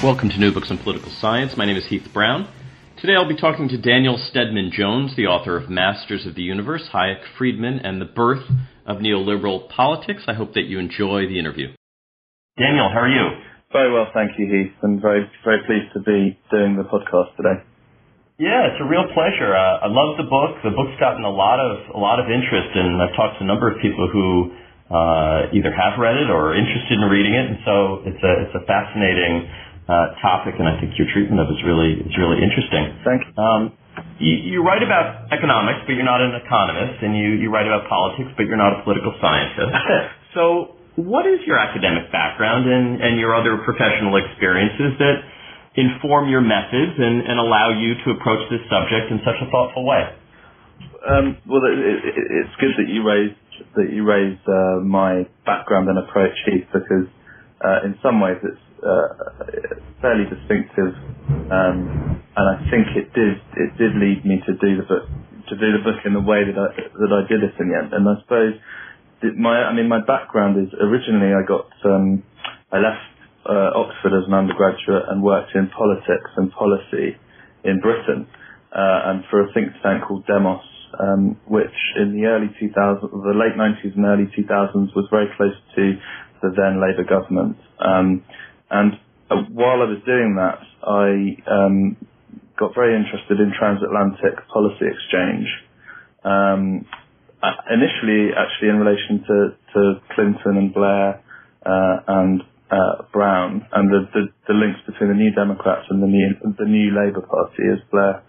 Welcome to New Books in Political Science. My name is Heath Brown. Today I'll be talking to Daniel Steadman Jones, the author of Masters of the Universe, Hayek, Friedman, and the Birth of Neoliberal Politics. I hope that you enjoy the interview. Daniel, how are you? Very well, thank you, Heath. I'm very, very pleased to be doing the podcast today. Yeah, it's a real pleasure. I love the book. The book's gotten a lot of interest, and I've talked to a number of people who either have read it or are interested in reading it, and so it's a fascinating topic, and I think your treatment of it is really interesting. Thank you. You write about economics, but you're not an economist, and you write about politics, but you're not a political scientist. So what is your academic background and your other professional experiences that inform your methods and allow you to approach this subject in such a thoughtful way? Well, it's good that you raised my background and approach, Heath, because in some ways it's fairly distinctive, and I think it did lead me to do the book in the way that I did it in the end. And I suppose my background is originally I left Oxford as an undergraduate and worked in politics and policy in Britain, and for a think tank called Demos, which in the the late 90s and early 2000s was very close to the then Labour government. And while I was doing that, I got very interested in transatlantic policy exchange. Initially, actually, in relation to Clinton and Blair and Brown, and the links between the New Democrats and the New Labour Party, as Blair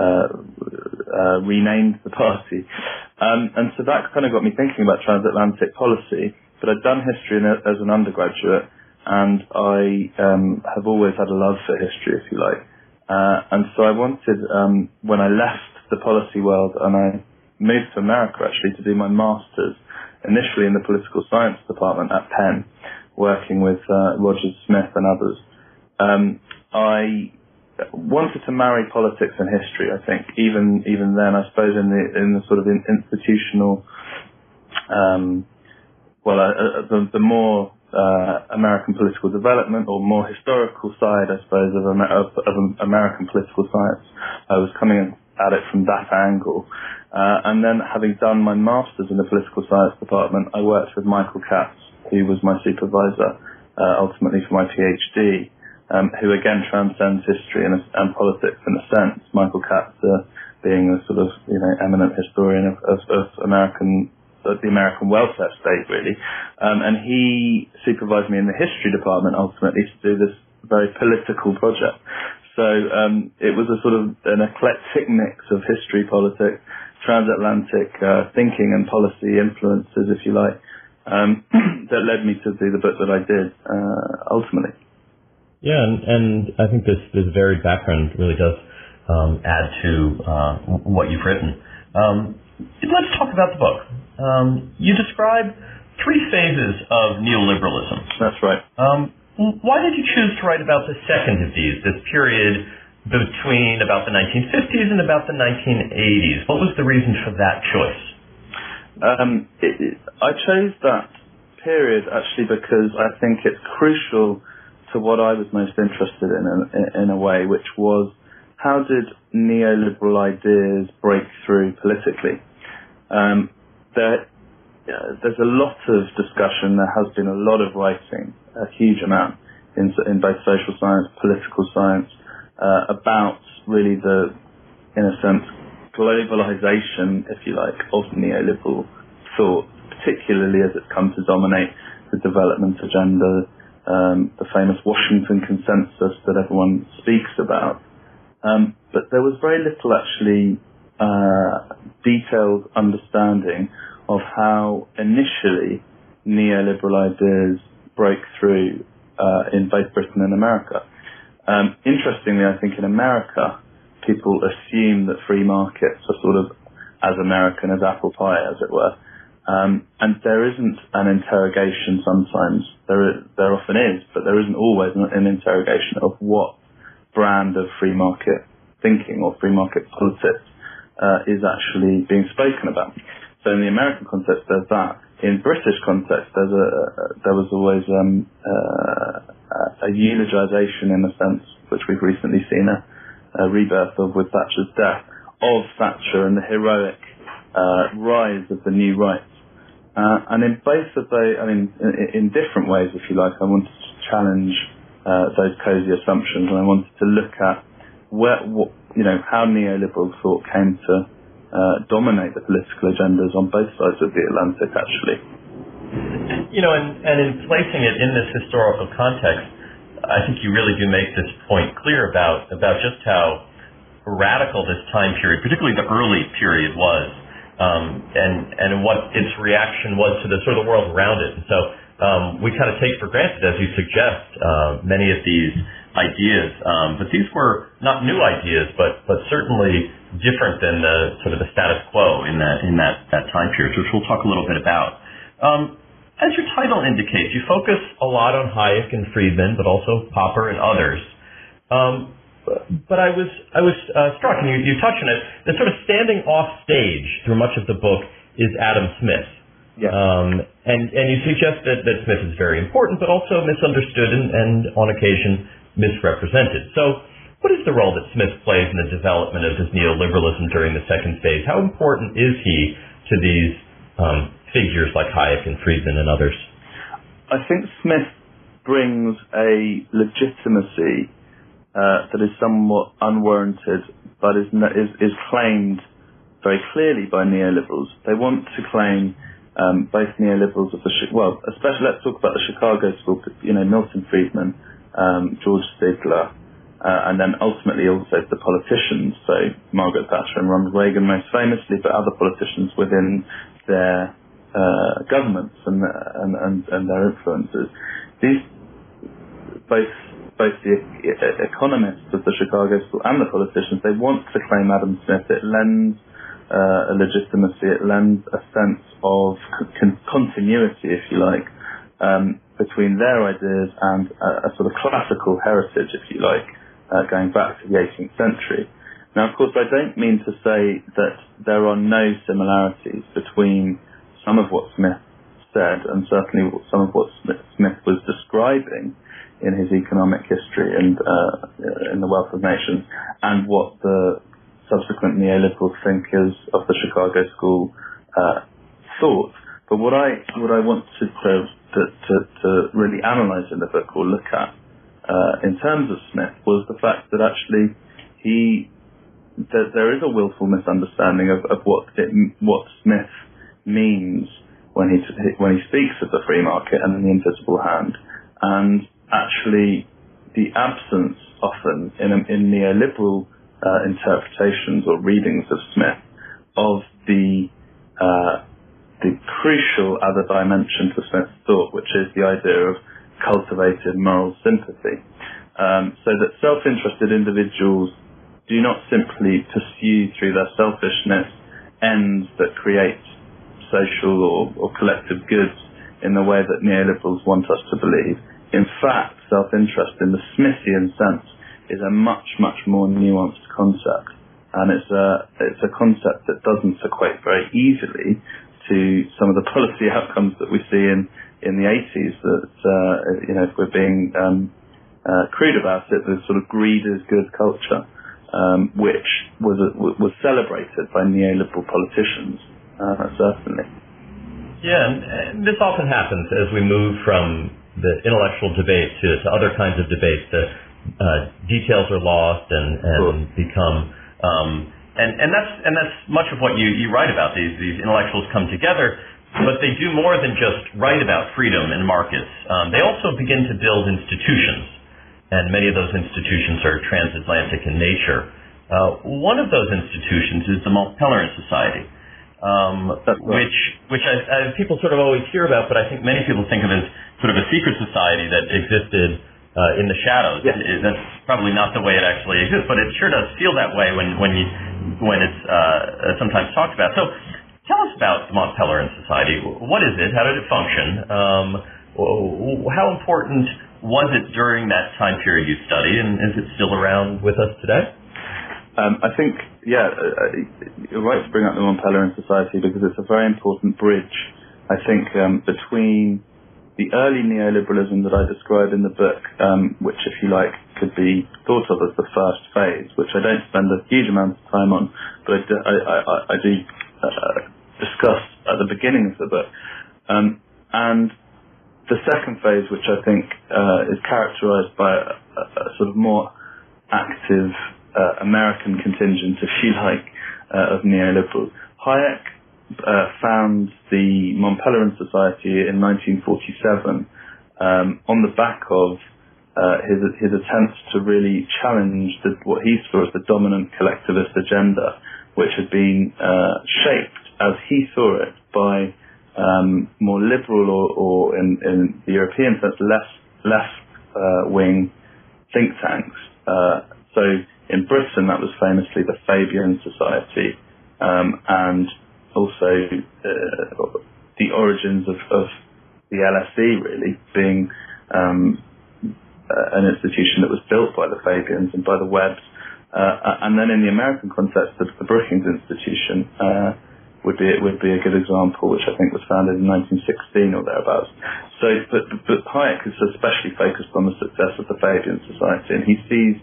renamed the party. And so that kind of got me thinking about transatlantic policy. But I'd done history as an undergraduate, and I have always had a love for history, if you like. And so I wanted, when I left the policy world and I moved to America actually to do my master's, initially in the political science department at Penn, working with Roger Smith and others. I wanted to marry politics and history, I think. Even then, I suppose in the sort of institutional, the more American political development or more historical side, I suppose, of American political science. I was coming at it from that angle. And then having done my master's in the political science department, I worked with Michael Katz, who was my supervisor, ultimately for my PhD, who again transcends history and politics in a sense. Michael Katz being a sort of, eminent historian of the American welfare state, really. And he supervised me in the history department, ultimately, to do this very political project. So it was a sort of an eclectic mix of history, politics, transatlantic thinking and policy influences, if you like, that led me to do the book that I did, ultimately. Yeah, and I think this varied background really does add to what you've written. Let's talk about the book. You describe 3 phases of neoliberalism. That's right. Why did you choose to write about the second of these, this period between about the 1950s and about the 1980s? What was the reason for that choice? I chose that period actually because I think it's crucial to what I was most interested in a way, which was how did neoliberal ideas break through politically? There's a lot of discussion, there has been a lot of writing, a huge amount, in both social science, political science, about really in a sense, globalization, if you like, of neoliberal thought, particularly as it's come to dominate the development agenda, the famous Washington Consensus that everyone speaks about. But there was very little actually detailed understanding of how initially neoliberal ideas break through in both Britain and America. Interestingly, I think in America, people assume that free markets are sort of as American as apple pie, as it were. And there isn't an interrogation sometimes. There often is, but there isn't always an interrogation of what brand of free market thinking or free market politics is actually being spoken about. So in the American context, there's that. In British context, there was always a eulogization, in a sense, which we've recently seen a rebirth of with Thatcher's death, of Thatcher and the heroic rise of the new right. And in both of those, in different ways, if you like, I wanted to challenge those cozy assumptions, and I wanted to look at how neoliberal thought came to dominate the political agendas on both sides of the Atlantic, actually. And in placing it in this historical context, I think you really do make this point clear about just how radical this time period, particularly the early period, was, and what its reaction was to the sort of the world around it. And so we kind of take for granted, as you suggest, many of these ideas, but these were not new ideas, but certainly different than the sort of the status quo in that time period, which we'll talk a little bit about. As your title indicates, you focus a lot on Hayek and Friedman, but also Popper and others. But I was struck, and you touched on it, that sort of standing off stage through much of the book is Adam Smith. Yeah. And you suggest that Smith is very important, but also misunderstood and on occasion misrepresented. So what is the role that Smith plays in the development of this neoliberalism during the second phase? How important is he to these figures like Hayek and Friedman and others? I think Smith brings a legitimacy that is somewhat unwarranted, but is claimed very clearly by neoliberals. They want to claim both neoliberals of especially let's talk about the Chicago School. Milton Friedman, George Stigler, and then ultimately also the politicians. So Margaret Thatcher and Ronald Reagan, most famously, but other politicians within their governments and their influences. These both the economists of the Chicago School and the politicians, they want to claim Adam Smith. It lends a legitimacy, it lends a sense of continuity, if you like, between their ideas and a sort of classical heritage, if you like, going back to the 18th century. Now, of course, I don't mean to say that there are no similarities between some of what Smith said and certainly some of what Smith was describing in his economic history and in The Wealth of Nations, and what the subsequent neoliberal thinkers of the Chicago School thought. But what I wanted to really analyze in the book, or look at in terms of Smith, was the fact that actually there is a willful misunderstanding of what Smith means when he speaks of the free market and the invisible hand, and actually the absence often in neoliberal interpretations or readings of Smith of the crucial other dimension to Smith's thought, which is the idea of cultivated moral sympathy. So that self-interested individuals do not simply pursue through their selfishness ends that create social or collective goods in the way that neoliberals want us to believe. In fact, self-interest in the Smithian sense is a much, much more nuanced concept, and it's a concept that doesn't equate very easily to some of the policy outcomes that we see in the 80s. That if we're being crude about it, the sort of greed is good culture, which was celebrated by neoliberal politicians, certainly. Yeah, and this often happens as we move from the intellectual debate to other kinds of debates. The details are lost and become and that's much of what you write about. These intellectuals come together, but they do more than just write about freedom and markets. They also begin to build institutions, and many of those institutions are transatlantic in nature. One of those institutions is the Mont Pelerin Society, which people sort of always hear about, but I think many people think of as sort of a secret society that existed in the shadows. Yeah. That's probably not the way it actually exists, but it sure does feel that way when it's sometimes talked about. So tell us about the Mont Pelerin Society. What is it? How did it function? How important was it during that time period you studied, and is it still around with us today? I think, you're right to bring up the Mont Pelerin Society because it's a very important bridge, I think, between the early neoliberalism that I describe in the book, which, if you like, could be thought of as the first phase, which I don't spend a huge amount of time on, but I do discuss at the beginning of the book. And the second phase, which I think is characterized by a sort of more active American contingent, if you like, of neoliberals. Hayek found the Mont Pelerin Society in 1947 on the back of his attempts to really challenge what he saw as the dominant collectivist agenda, which had been shaped, as he saw it, by more liberal or in the European sense, left-wing think tanks. So in Britain, that was famously the Fabian Society, and also the origins of the LSE really being an institution that was built by the Fabians and by the Webbs. And then in the American context, the Brookings Institution would be a good example, which I think was founded in 1916 or thereabouts. So, but Hayek is especially focused on the success of the Fabian Society, and he sees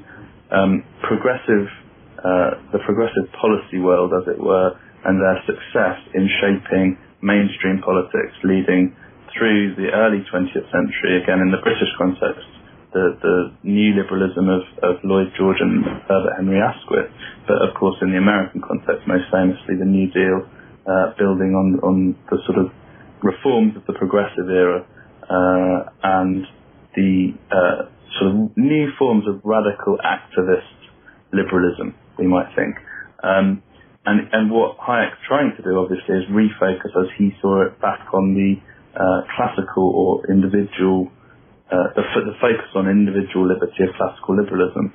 the progressive policy world, as it were, and their success in shaping mainstream politics, leading through the early 20th century, again in the British context, the new liberalism of Lloyd George and Herbert Henry Asquith, but of course in the American context, most famously the New Deal, building on the sort of reforms of the progressive era, and the sort of new forms of radical activist liberalism, we might think. And what Hayek's trying to do, obviously, is refocus, as he saw it, back on the classical or individual, the focus on individual liberty of classical liberalism.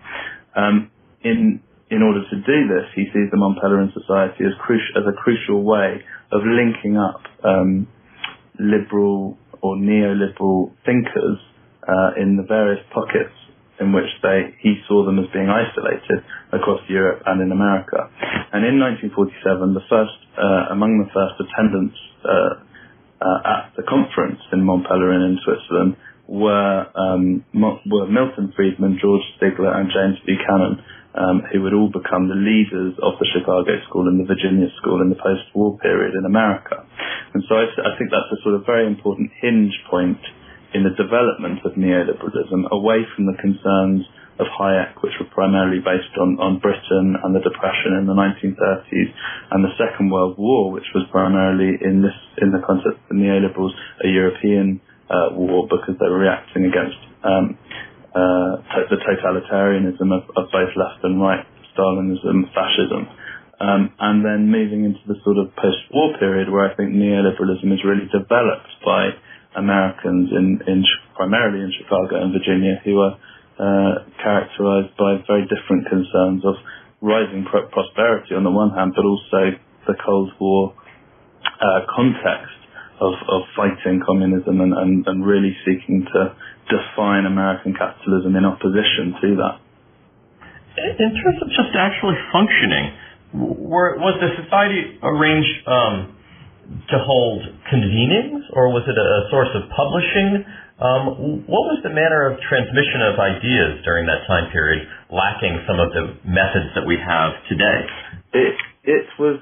In order to do this, he sees the Mont Pelerin Society as a crucial way of linking up liberal or neoliberal thinkers in the various pockets in which he saw them as being isolated across Europe and in America. And in 1947, among the first attendants at the conference in Mont Pelerin in Switzerland were Milton Friedman, George Stigler, and James Buchanan, who would all become the leaders of the Chicago School and the Virginia School in the post-war period in America. And so I think that's a sort of very important hinge point in the development of neoliberalism, away from the concerns of Hayek, which were primarily based on Britain and the Depression in the 1930s, and the Second World War, which was primarily in the context of the neoliberals, a European war, because they were reacting against the totalitarianism of both left and right, Stalinism, fascism. And then moving into the sort of post-war period, where I think neoliberalism is really developed by Americans primarily in Chicago and Virginia, who are characterized by very different concerns of rising prosperity on the one hand, but also the Cold War context of fighting communism and really seeking to define American capitalism in opposition to that. In terms of just actually functioning, was the society arranged to hold convenings, or was it a source of publishing? What was the manner of transmission of ideas during that time period, lacking some of the methods that we have today? It was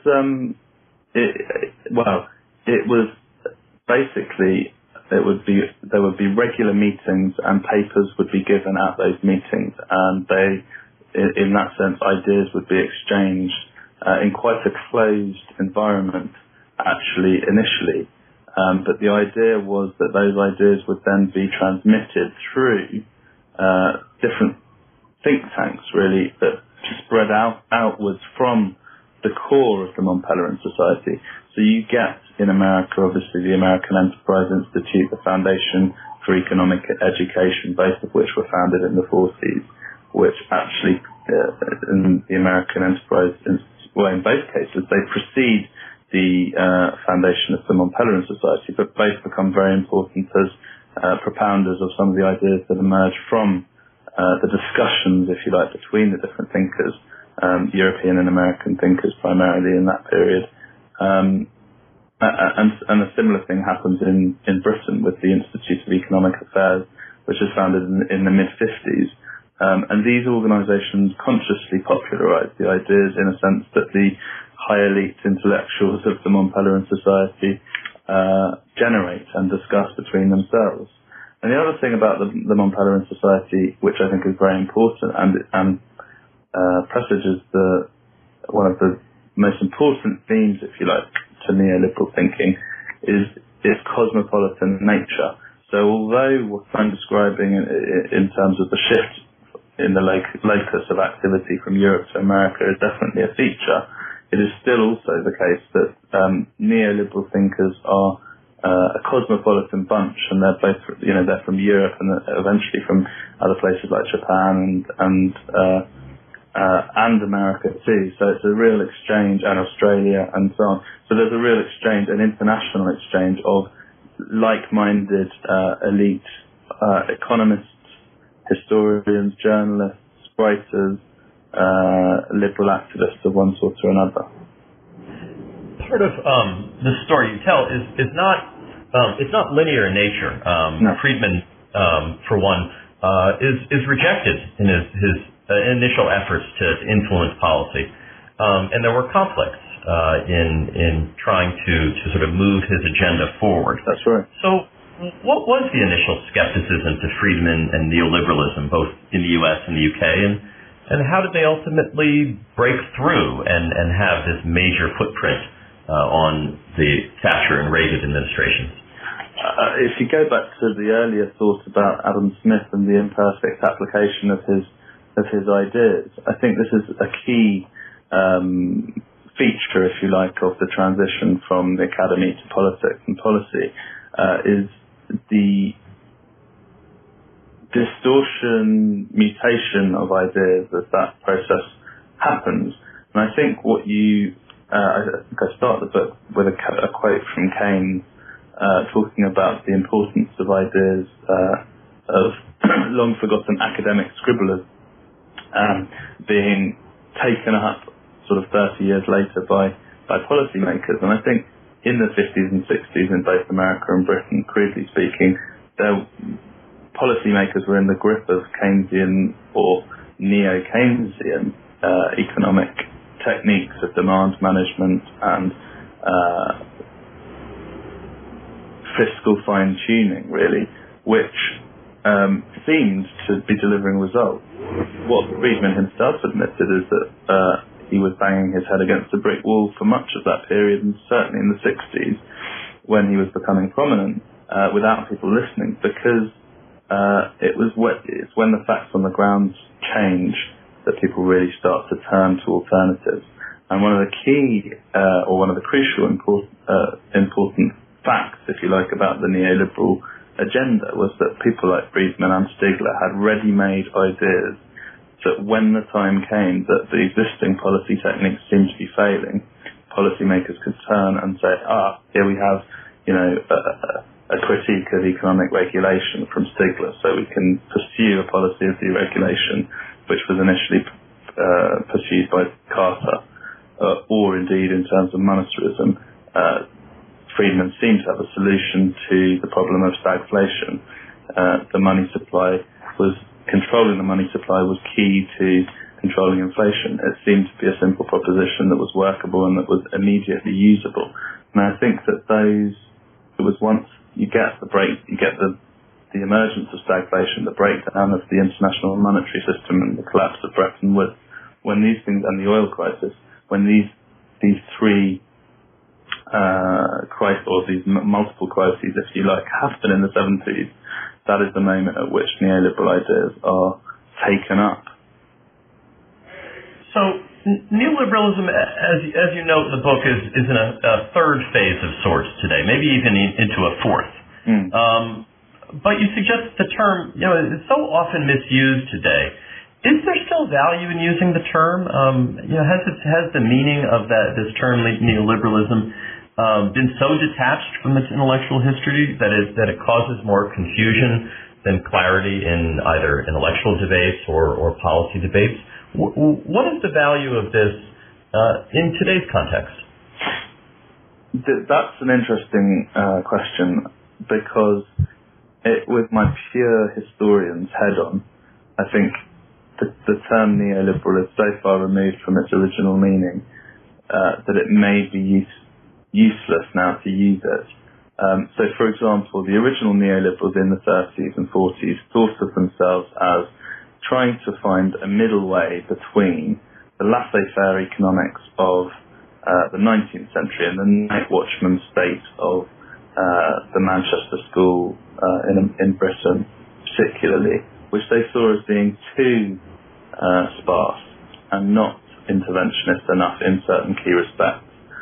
basically there would be regular meetings, and papers would be given at those meetings, and in that sense, ideas would be exchanged in quite a closed environment, actually, initially. But the idea was that those ideas would then be transmitted through different think tanks, really, that spread outwards from the core of the Mont Pelerin Society. So you get, in America, obviously, the American Enterprise Institute, the Foundation for Economic Education, both of which were founded in the 40s, which actually, in the American Enterprise Institute, well, in both cases, they precede the foundation of the Mont Pelerin Society, but both become very important as propounders of some of the ideas that emerge from the discussions, if you like, between the different thinkers, European and American thinkers primarily in that period. And a similar thing happens in Britain with the Institute of Economic Affairs, which was founded in the mid-50s. And these organisations consciously popularised the ideas in a sense that the high elite intellectuals of the Mont Pelerin Society generate and discuss between themselves. And the other thing about the Mont Pelerin Society, which I think is very important and presages one of the most important themes, if you like, to neoliberal thinking, is its cosmopolitan nature. So although what I'm describing in terms of the shift in the locus of activity from Europe to America is definitely a feature, it is still also the case that neoliberal thinkers are a cosmopolitan bunch, and they're both, they're from Europe and eventually from other places like Japan and America too. So it's a real exchange, and Australia and so on. So there's a real exchange, an international exchange of like-minded elite economists, historians, journalists, writers, liberal activists of one sort or another. Part of the story you tell is not it's not linear in nature. No. Friedman, for one, is rejected in his initial efforts to influence policy, and there were conflicts in trying to sort of move his agenda forward. That's right. So, what was the initial skepticism to Friedman and neoliberalism, both in the U.S. and the U.K., and how did they ultimately break through and have this major footprint on the Thatcher and Reagan administrations? If you go back to the earlier thought about Adam Smith and the imperfect application of his ideas, I think this is a key feature, if you like, of the transition from the academy to politics and policy, is the distortion, mutation of ideas as that process happens. And I think I start the book with a quote from Keynes talking about the importance of ideas of long-forgotten academic scribblers being taken up sort of 30 years later by policymakers. And I think in the 50s and 60s in both America and Britain, crudely speaking, policymakers were in the grip of Keynesian or neo-Keynesian economic techniques of demand management and fiscal fine-tuning, really, which seemed to be delivering results. What Friedman himself admitted is that he was banging his head against a brick wall for much of that period, and certainly in the 60s when he was becoming prominent, without people listening, because it's when the facts on the ground change that people really start to turn to alternatives. And one of the key, or one of the crucial important facts, if you like, about the neoliberal agenda was that people like Friedman and Stigler had ready-made ideas that when the time came that the existing policy techniques seemed to be failing, policymakers could turn and say, here we have, a critique of economic regulation from Stigler, so we can pursue a policy of deregulation, which was initially pursued by Carter, or indeed in terms of monetarism. Friedman seemed to have a solution to the problem of stagflation. Controlling the money supply was key to controlling inflation. It seemed to be a simple proposition that was workable and that was immediately usable. And I think that once you get the emergence of stagflation, the breakdown of the international monetary system and the collapse of Bretton Woods, when these things, and the oil crisis, when these three these multiple crises, if you like, happened in the 70s, that is the moment at which neoliberal ideas are taken up. So neoliberalism, as you note in the book, is in a third phase of sorts today, maybe even into a fourth. But you suggest the term, is so often misused today. Is there still value in using the term? Has the meaning of this term neoliberalism been so detached from its intellectual history that it causes more confusion than clarity in either intellectual debates or policy debates? What is the value of this in today's context? that's an interesting question, because with my pure historian's head on, I think the term neoliberal is so far removed from its original meaning that it may be useless now to use it. So, for example, the original neoliberals in the 30s and 40s thought of themselves as trying to find a middle way between the laissez-faire economics of the 19th century and the night watchman state of the Manchester School in Britain, particularly, which they saw as being too sparse and not interventionist enough in certain key respects.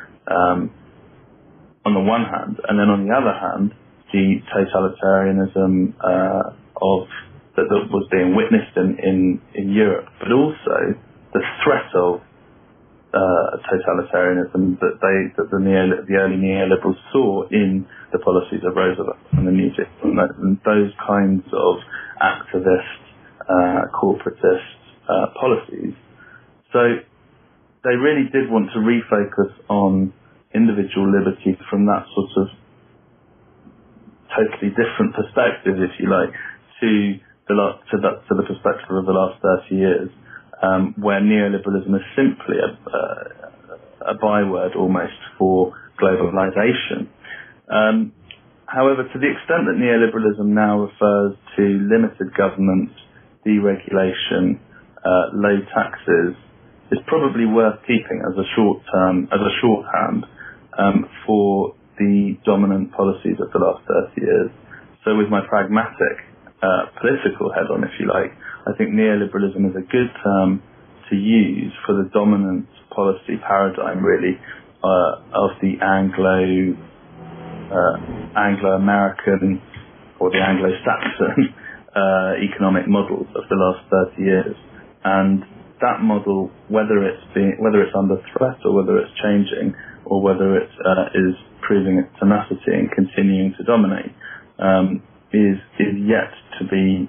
On the one hand, and then on the other hand, the totalitarianism that was being witnessed in Europe, but also the threat of totalitarianism that the early neoliberals saw in the policies of Roosevelt and the New Deal, and those kinds of activist, corporatist policies. So they really did want to refocus on individual liberty from that sort of totally different perspective, if you like, to the perspective of the last 30 years, where neoliberalism is simply a byword almost for globalization. However, to the extent that neoliberalism now refers to limited government, deregulation, low taxes, is probably worth keeping as a shorthand for the dominant policies of the last 30 years. So with my pragmatic political head on, if you like, I think neoliberalism is a good term to use for the dominant policy paradigm, really, of the Anglo-American or the Anglo-Saxon economic models of the last 30 years. And that model, whether it's under threat or whether it's changing, or whether it is proving its tenacity and continuing to dominate, is yet to be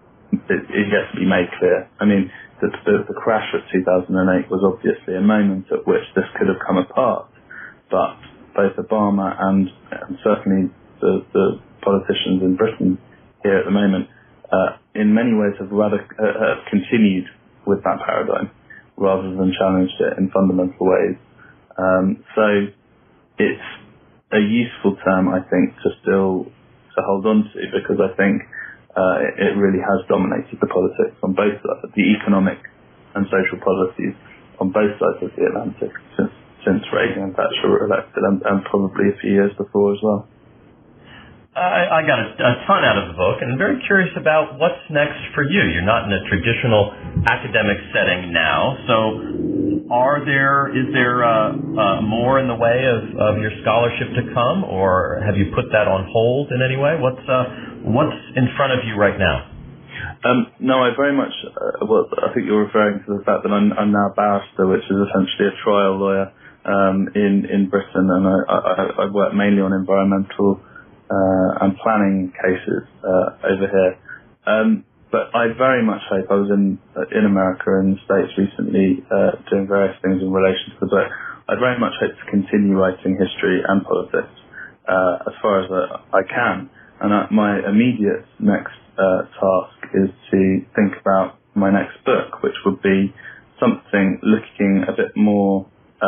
made clear. I mean, the crash of 2008 was obviously a moment at which this could have come apart, but both Obama and certainly the politicians in Britain here at the moment, in many ways have continued with that paradigm rather than challenged it in fundamental ways. So it's a useful term, I think, to hold on to, because I think it really has dominated the politics on both sides, the economic and social policies on both sides of the Atlantic since Reagan and Thatcher were elected, and probably a few years before as well. I got a ton out of the book, and I'm very curious about what's next for you. You're not in a traditional academic setting now, so is there more in the way of your scholarship to come, or have you put that on hold in any way? What's in front of you right now? No, I very much. I think you're referring to the fact that I'm now a barrister, which is essentially a trial lawyer in Britain, and I work mainly on environmental and planning cases over here. But I very much hope, I was in America and the States recently doing various things in relation to the book. I very much hope to continue writing history and politics as far as I can. And my immediate next task is to think about my next book, which would be something looking a bit more,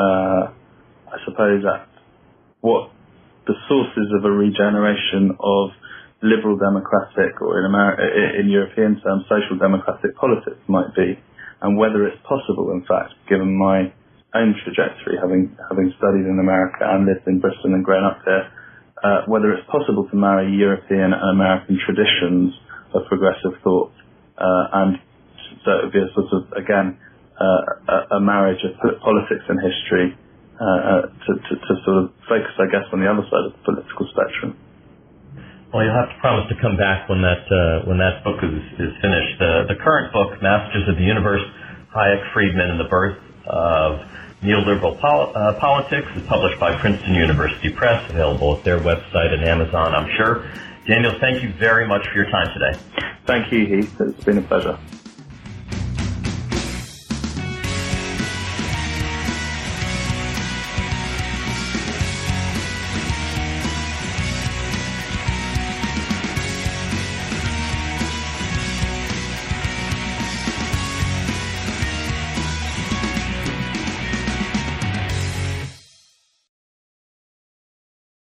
I suppose, at what the sources of a regeneration of liberal democratic, or in European terms, social democratic politics might be, and whether it's possible, in fact, given my own trajectory, having studied in America and lived in Britain and grown up there, whether it's possible to marry European and American traditions of progressive thought, and so it would be a sort of, again, a marriage of politics and history, to sort of focus, I guess, on the other side of the political spectrum. Well, you'll have to promise to come back when that book is finished. The current book, Masters of the Universe, Hayek, Friedman, and the Birth of Neoliberal Politics, is published by Princeton University Press, available at their website and Amazon, I'm sure. Daniel, thank you very much for your time today. Thank you, Heath. It's been a pleasure.